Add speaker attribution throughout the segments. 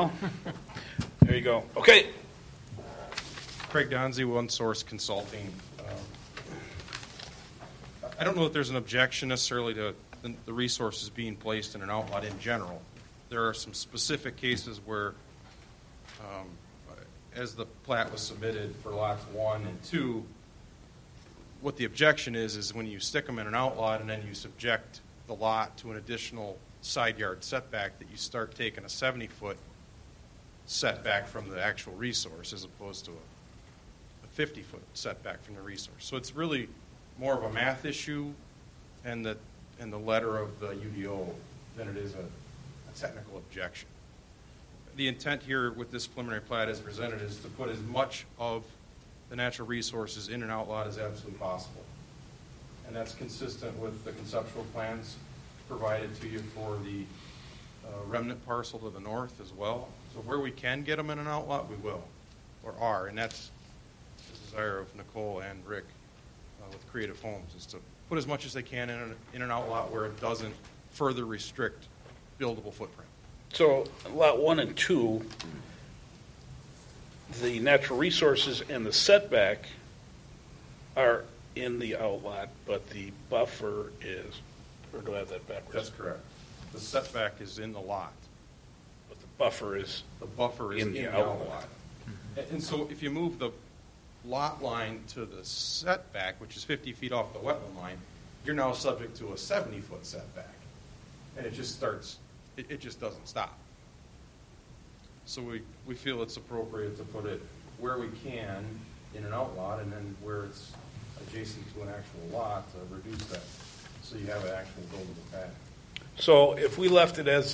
Speaker 1: There you go. Okay.
Speaker 2: Craig Donzie, One Source Consulting. I don't know if there's an objection necessarily to the resources being placed in an outlot in general. There are some specific cases where, as the plat was submitted for lots 1 and 2, what the objection is when you stick them in an outlot and then you subject the lot to an additional side yard setback, that you start taking a 70-foot setback from the actual resource as opposed to a 50-foot setback from the resource. So it's really more of a math issue and the letter of the UDO than it is a technical objection. The intent here with this preliminary plat as presented is to put as much of the natural resources in an outlot as absolutely possible. And that's consistent with the conceptual plans provided to you for the remnant parcel to the north as well. So where we can get them in an outlot, we will, or are. And that's the desire of Nicole and Rick with Creative Homes, is to put as much as they can in an outlot where it doesn't further restrict buildable footprint.
Speaker 1: So lot 1 and 2, the natural resources and the setback are in the outlot, but the buffer is, or do I have that backwards?
Speaker 2: That's correct. The setback is in the lot.
Speaker 1: But the buffer is
Speaker 2: in the outlot. Mm-hmm. And so if you move the lot line to the setback, which is 50 feet off the wetland line, you're now subject to a 70-foot setback. And it just starts, it just doesn't stop. So we feel it's appropriate to put it where we can in an outlot, and then where it's adjacent to an actual lot to reduce that so you have an actual buildable pad.
Speaker 1: So if we left it as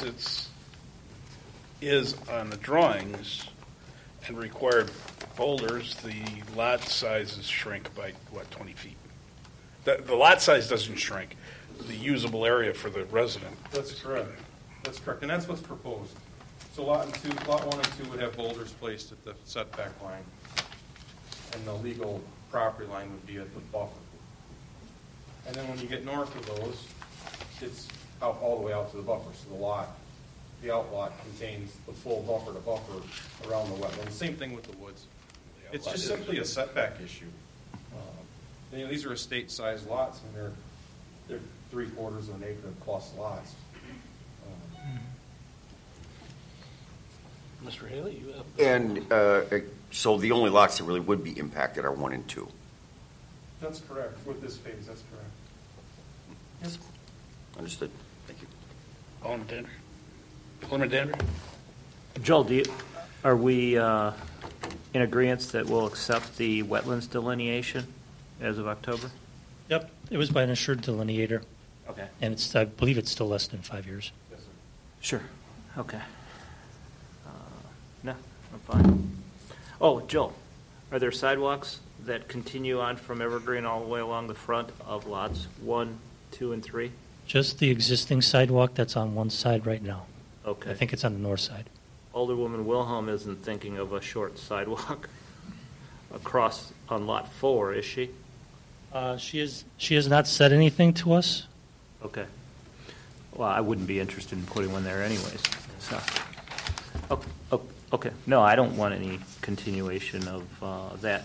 Speaker 1: is on the drawings and required boulders, the lot sizes shrink by, 20 feet? The lot size doesn't shrink. The usable area for the resident.
Speaker 2: That's correct. That's correct. And that's what's proposed. So lot 1 and 2 would have boulders placed at the setback line, and the legal property line would be at the buffer. And then when you get north of those, it's out all the way out to the buffer. So the outlot contains the full buffer to buffer around the wetland. Same thing with the woods. It's just simply a setback issue. These are estate-sized lots, and they're 3/4 of an acre plus lots.
Speaker 1: Mr. Haley, you have...
Speaker 3: And so the only lots that really would be impacted are 1 and 2.
Speaker 2: That's correct. With this phase, that's correct.
Speaker 3: Yes. Understood. Thank you.
Speaker 1: Alderman Dandry. Alderman Dandry.
Speaker 4: Joel, are we in agreement that we'll accept the wetlands delineation as of October?
Speaker 5: Yep. It was by an assured delineator.
Speaker 4: Okay.
Speaker 5: And I believe it's still less than 5 years.
Speaker 2: Yes, sir.
Speaker 4: Sure. Okay. No, I'm fine. Oh, Joel, are there sidewalks that continue on from Evergreen all the way along the front of lots 1, 2, and 3?
Speaker 5: Just the existing sidewalk that's on one side right now.
Speaker 4: Okay.
Speaker 5: I think it's on the north side.
Speaker 4: Alderwoman Wilhelm isn't thinking of a short sidewalk across on lot 4, is she?
Speaker 5: She has not said anything to us.
Speaker 4: Okay. Well, I wouldn't be interested in putting one there anyways. So. Okay. No, I don't want any continuation of that.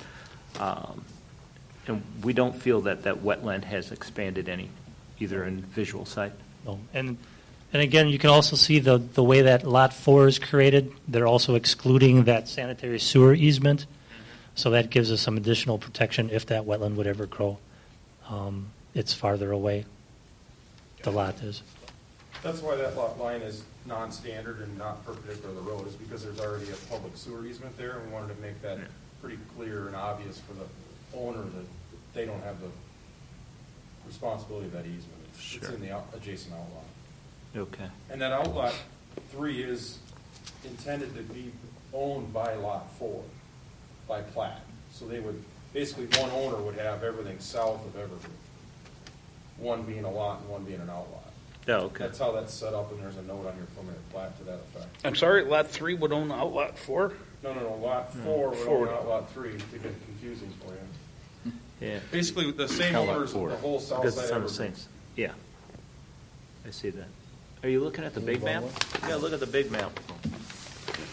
Speaker 4: And we don't feel that wetland has expanded any, either in visual sight.
Speaker 5: No. And again, you can also see the way that Lot 4 is created. They're also excluding that sanitary sewer easement. So that gives us some additional protection if that wetland would ever grow. It's farther away, the lot is.
Speaker 2: That's why that lot line is non-standard and not perpendicular to the road, is because there's already a public sewer easement there, and we wanted to make that pretty clear and obvious for the owner that they don't have the responsibility of that easement. It's in the adjacent outlot.
Speaker 4: Okay.
Speaker 2: And that outlot 3 is intended to be owned by lot 4 by plat. So they would, basically one owner would have everything south of Evergreen. One being a lot and one being an outlot.
Speaker 4: Oh, okay.
Speaker 2: That's how that's set up, and there's a note on your preliminary plat to that effect.
Speaker 1: I'm sorry, lot 3 would own outlot 4?
Speaker 2: No, lot 4 would own outlot 3 to get confusing for you.
Speaker 4: Yeah.
Speaker 2: Basically, the same owners of the whole south
Speaker 4: Because
Speaker 2: side
Speaker 4: it's on
Speaker 2: of
Speaker 4: the same.
Speaker 2: Evergreen.
Speaker 4: Yeah. I see that. Are you looking at the big map? Yeah, look at the big map.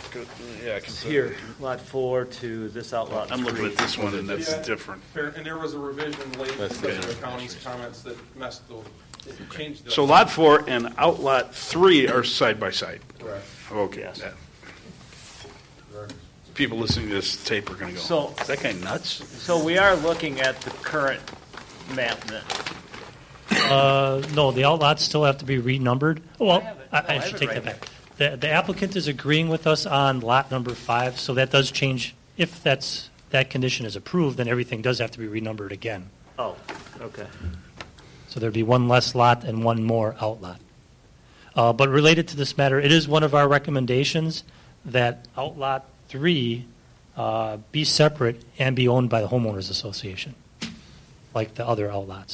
Speaker 1: Good. Yeah, I can.
Speaker 4: It's here, lot 4 to this outlot 3.
Speaker 1: I'm looking at this one, and that's
Speaker 2: Yeah,
Speaker 1: different.
Speaker 2: fair. And there was a revision late
Speaker 1: That's
Speaker 2: because of
Speaker 1: good.
Speaker 2: the county's comments that messed the, it changed the.
Speaker 1: So lot 4 and outlot 3 are side by side.
Speaker 2: Correct.
Speaker 1: Okay.
Speaker 4: Yes.
Speaker 1: Yeah.
Speaker 2: Correct.
Speaker 1: People listening to this tape are going to go,
Speaker 4: So-
Speaker 1: is that guy nuts?
Speaker 4: So we are looking at the current map then.
Speaker 5: No, the outlots still have to be renumbered. Well,
Speaker 4: have it.
Speaker 5: I
Speaker 4: No, I have
Speaker 5: should
Speaker 4: it
Speaker 5: take
Speaker 4: right
Speaker 5: that back. The applicant is agreeing with us on lot number 5, so that does change. If that condition is approved, then everything does have to be renumbered again.
Speaker 4: Oh, okay.
Speaker 5: So there'd be one less lot and one more outlot. But related to this matter, it is one of our recommendations that outlot 3 be separate and be owned by the homeowners association, like the other outlots.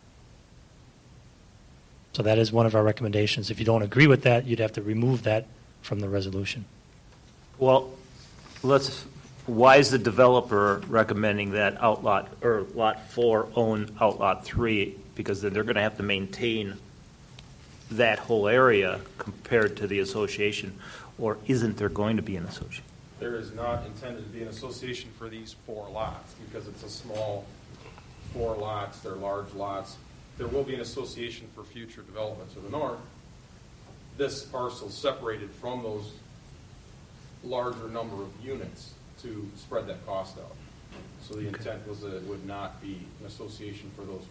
Speaker 5: So that is one of our recommendations. If you don't agree with that, you'd have to remove that from the resolution.
Speaker 4: Well, why is the developer recommending that outlot, or lot 4 own outlot 3? Because then they're going to have to maintain that whole area compared to the association, or isn't there going to be an association?
Speaker 2: There is not intended to be an association for these 4 lots because it's a small 4 lots, they're large lots. There will be an association for future development to the north. This parcel separated from those larger number of units to spread that cost out. So the intent was that it would not be an association for those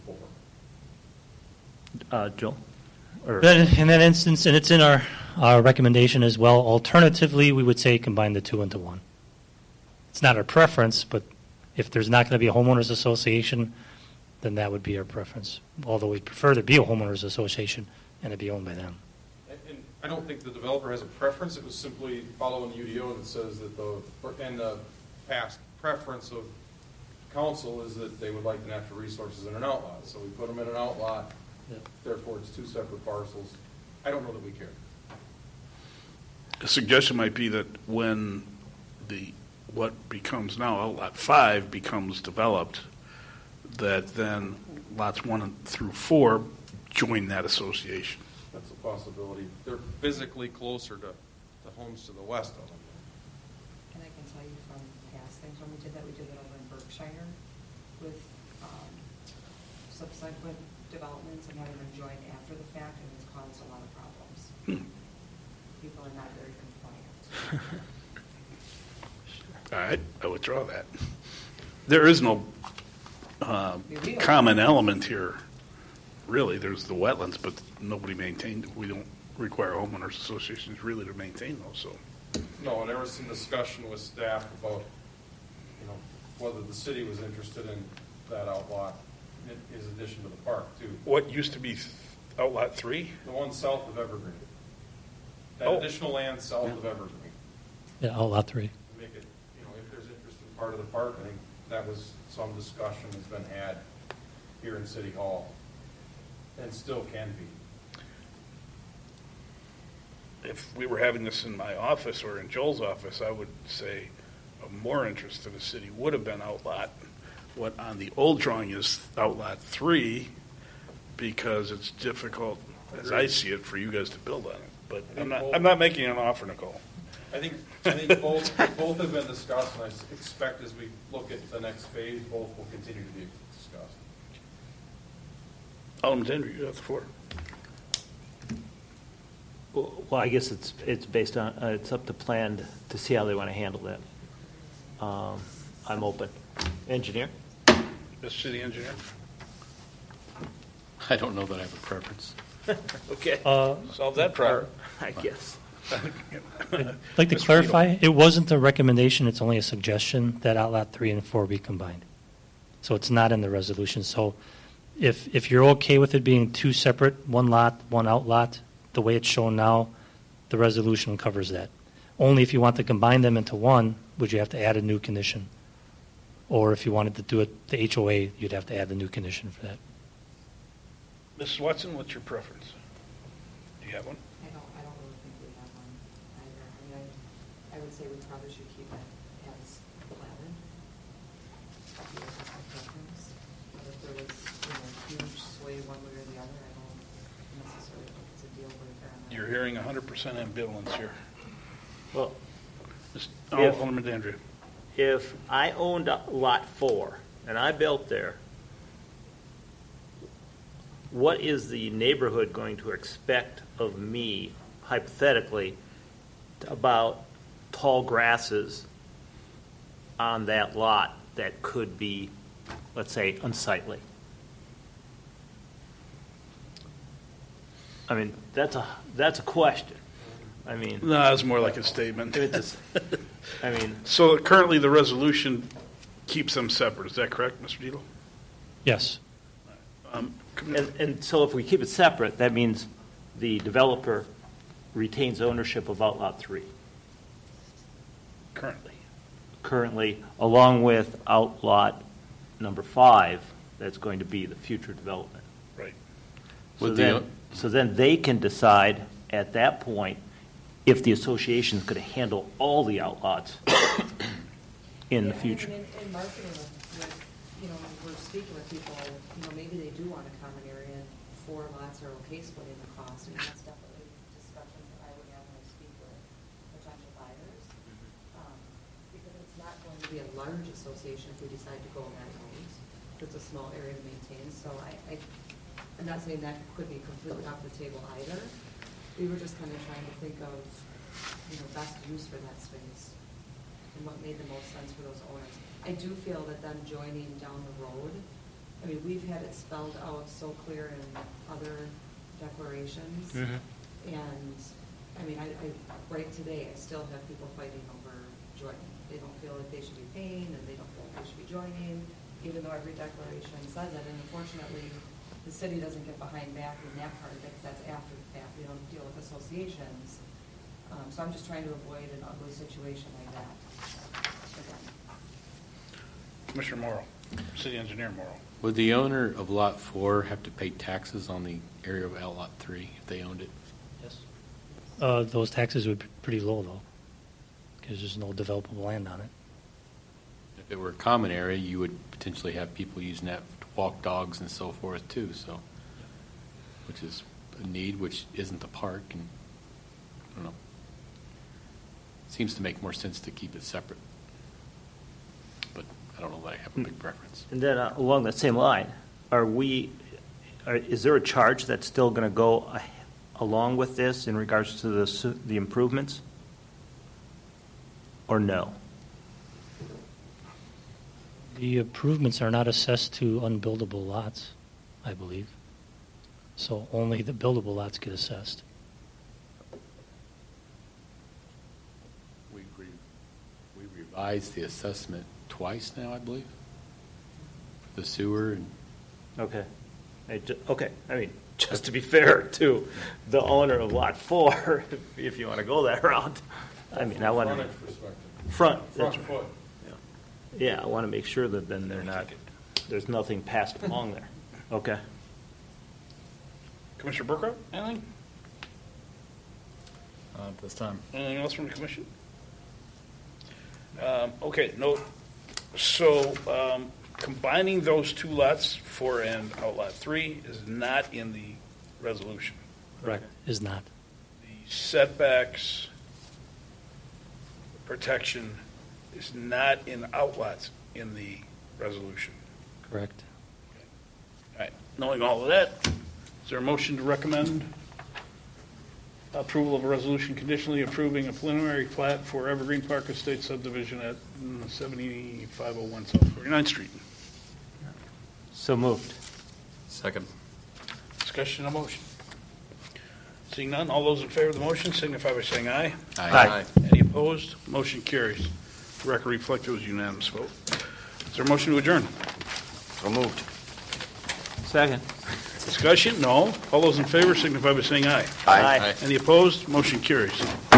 Speaker 2: 4.
Speaker 4: Joe? Or,
Speaker 5: Then, in that instance, and it's in our recommendation as well, alternatively, we would say combine the 2 into 1. It's not our preference, but if there's not going to be a homeowners association, then that would be our preference. Although we prefer there be a homeowners association and it be owned by them.
Speaker 2: And I don't think the developer has a preference. It was simply following the UDO that says that the past preference of council is that they would like the natural resources in an outlot. So we put them in an outlot.
Speaker 5: Yep.
Speaker 2: Therefore, it's 2 separate parcels. I don't know that we care.
Speaker 1: A suggestion might be that when what becomes now outlot 5 becomes developed, that then lots 1 through 4 join that association.
Speaker 2: That's a possibility. They're physically closer to the homes to the west of them.
Speaker 6: And I can tell you from past things, when we did that over in Berkshire with subsequent developments and having them joined after the fact, and it's caused a lot of problems. People are not very compliant.
Speaker 1: All right, I withdraw that. There is no common element here, really. There's the wetlands, but nobody maintained, we don't require homeowners associations really to maintain those, so.
Speaker 2: No, and there was some discussion with staff about, whether the city was interested in that outlot in addition to the park, too.
Speaker 1: What used to be outlot 3?
Speaker 2: The one south of Evergreen. That
Speaker 1: Oh.
Speaker 2: additional land south of Evergreen.
Speaker 5: Yeah, outlot 3.
Speaker 2: Make it, if there's interest in part of the park, I think that was some discussion that's been had here in City Hall, and still can be.
Speaker 1: If we were having this in my office or in Joel's office, I would say of more interest to the city would have been outlot. What on the old drawing is outlot 3, because it's difficult, as I see it, for you guys to build on it. But I'm not making an offer, Nicole.
Speaker 2: I think both have been discussed, and I expect as we look at the next phase, both will continue to be discussed.
Speaker 1: Alderman Tender, you have the floor.
Speaker 4: well, I guess it's based on, it's up to plan to see how they want to handle that. I'm open. Engineer?
Speaker 1: Mr. City Engineer?
Speaker 7: I don't know that I have a preference.
Speaker 1: Okay. Solve that problem.
Speaker 4: I guess.
Speaker 5: I'd like to
Speaker 1: Mr.
Speaker 5: clarify, it wasn't a recommendation, it's only a suggestion that outlot 3 and 4 be combined. So it's not in the resolution. So if you're okay with it being 2 separate, 1 lot, 1 outlot, the way it's shown now, the resolution covers that. Only if you want to combine them into 1, would you have to add a new condition. Or if you wanted to do it the HOA, you'd have to add the new condition for that.
Speaker 1: Mrs. Watson, what's your preference? Do you have one?
Speaker 6: I don't really think we have one either. I mean, I would say we probably should keep it as platted. That's my preference. But if there was, huge sway one way or the other, I don't necessarily think it's a deal breaker on that.
Speaker 1: You're hearing 100% ambivalence here.
Speaker 4: Well, If-
Speaker 1: Alderman Dandria.
Speaker 4: If I owned Lot 4 and I built there, what is the neighborhood going to expect of me, hypothetically, about tall grasses on that lot that could be, let's say, unsightly? I mean, that's a question. I mean,
Speaker 1: No, it's more like a statement.
Speaker 4: it's I mean,
Speaker 1: So currently, the resolution keeps them separate. Is that correct, Mr. Dietel?
Speaker 5: Yes.
Speaker 4: and so if we keep it separate, that means the developer retains ownership of Outlot 3 currently, along with Outlot number 5, that's going to be the future development.
Speaker 1: Right.
Speaker 4: So then they can decide at that point if the association is going to handle all the outlots in the future.
Speaker 6: I mean, in marketing with, when we're speaking with people, maybe they do want a common area, and 4 lots are okay splitting the cost. I mean, that's definitely discussions that I would have when I speak with potential buyers. Because it's not going to be a large association if we decide to go that route. It's a small area to maintain, so I'm not saying that could be completely off the table either. We were just kind of trying to think of, best use for that space and what made the most sense for those owners. I do feel that them joining down the road, I mean, we've had it spelled out so clear in other declarations. And, I mean, I right today, I still have people fighting over joining. They don't feel like they should be paying, and they don't feel like they should be joining, even though every declaration says it. And unfortunately, the city doesn't get behind that in that part of it, because that's after the fact. We don't deal with associations. So I'm just trying to avoid an ugly situation like that. Again.
Speaker 1: Commissioner Morrow, City Engineer Morrow.
Speaker 7: Would the owner of Lot 4 have to pay taxes on the area of Lot 3 if they owned it?
Speaker 5: Yes. Those taxes would be pretty low, though, because there's no developable land on it.
Speaker 7: If it were a common area, you would potentially have people using that to walk dogs and so forth too, so, which is a need, which isn't the park, and I don't know. Seems to make more sense to keep it separate. But I don't know that I have a big preference.
Speaker 4: And then along that same line, is there a charge that's still going to go along with this in regards to the improvements? Or no?
Speaker 5: The improvements are not assessed to unbuildable lots, I believe. So only the buildable lots get assessed.
Speaker 7: We revised the assessment twice now, I believe, for the sewer and
Speaker 4: Okay. Okay. I mean, just to be fair to the owner of Lot 4, if you want to go that route, I mean, I want to front
Speaker 2: foot.
Speaker 4: Yeah, I want to make sure that then there's nothing passed along there. Okay.
Speaker 1: Commissioner Burkrow, anything?
Speaker 8: At this time.
Speaker 1: Anything else from the commission? Okay, no. So combining those 2 lots, 4 and Outlot 3, is not in the resolution.
Speaker 5: Correct. Is not.
Speaker 1: The setbacks protection is not in outlots in the resolution.
Speaker 5: Correct.
Speaker 1: All right, knowing all of that, is there a motion to recommend approval of a resolution conditionally approving a preliminary plat for Evergreen Park Estate subdivision at 7501 South 49th Street?
Speaker 4: So moved.
Speaker 8: Second.
Speaker 1: Discussion on motion. Seeing none, all those in favor of the motion signify by saying aye.
Speaker 4: Aye.
Speaker 1: Any opposed? Motion carries. The record reflect it was a unanimous vote. Is there a motion to adjourn?
Speaker 3: So moved.
Speaker 4: Second.
Speaker 1: Discussion? No. All those in favor signify by saying aye.
Speaker 4: Aye.
Speaker 1: Any opposed? Motion carries.